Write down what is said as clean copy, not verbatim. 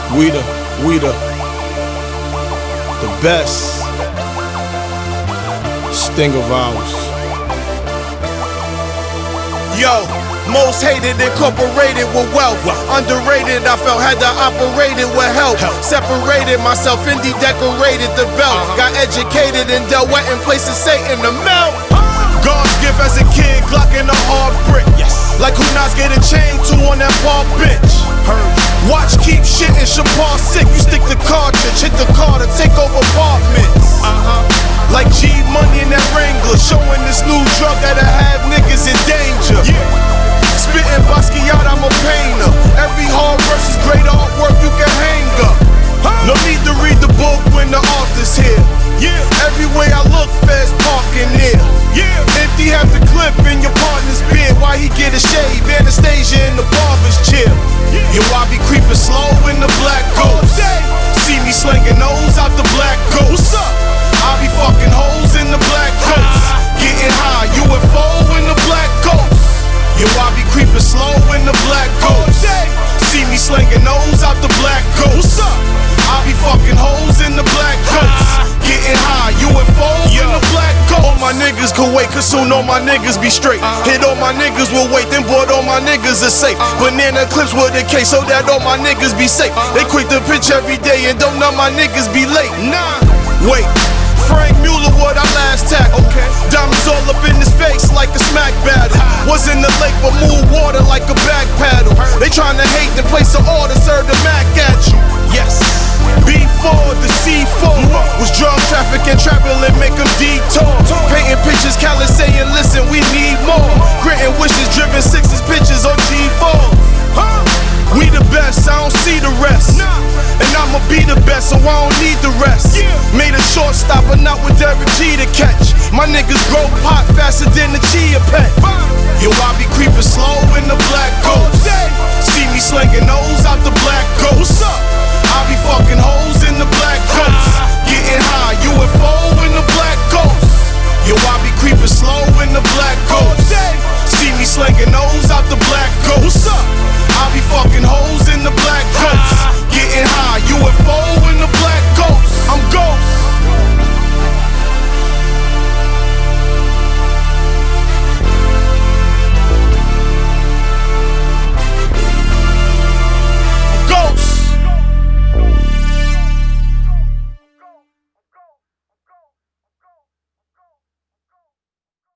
The best sting of ours. Yo, most hated incorporated with wealth. Underrated, I felt had to operate it with help. Separated myself, indie decorated the belt. Got educated and dealt wet in places Satan to melt. God's gift as a kid, Glock in a hard brick. Like who Nas get a chain to on that bar bench. Watch keep shitting, Chapar sick. You stick the cartridge, hit the car to take over apartments. Like G Money in that Wrangler, showing this new drug that'll have niggas in danger. Spitting Basquiat, I'm a painter. Every hard verse is great artwork you can hang up. No need to read the book when the author's here. Every way I look, feds parking there. Empty half the clip in your partner's beard. Why he get a shave? Anastasia in the barber's chair. Yo, I be creeping slow in the black ghost. See me slinging nose out the black ghost. I be fucking hoes in the black coats. Getting high, UFO in the black ghost. Yo, I be creeping slow in the black ghost. See me slinging nose out the black ghost. I be fucking hoes in the black coats. Getting high, UFO in the black ghost. All my niggas could wait, cause soon all my niggas be straight. Hit all my niggas will wait, then bought all my niggas are safe. Banana clips with a case so that all my niggas be safe. They quick to pitch every day and don't none my niggas be late. Wait, Frank Mueller, what I last tack. Diamonds all up in his face like a smack battle. Was in the lake but move water like a back paddle. They tryna hate and place an order, serve the Mac at you. Yes, B4, the C4 was drug trafficking, traveling, make them detour. Painting pictures, Khaled saying, listen, we need more. Granting wishes, driven sixes, pictures on G4. We the best, I don't see the rest. And I'ma be the best, so I don't need the rest. Made a short stop, but not with Derek G to catch. My niggas grow pot faster than the Chia pet. Yo, I be creeping slow in the black ghost. See me slinging nose out the black ghost. I be fucking hoes in the black ghost. Getting high, UFO in the black ghost. Yo, I be creeping slow in the black ghost. See me slinging nose out the black ghost. I be fucking hoes in the black ghost. Getting high, UFO in the black ghost. I'm ghost.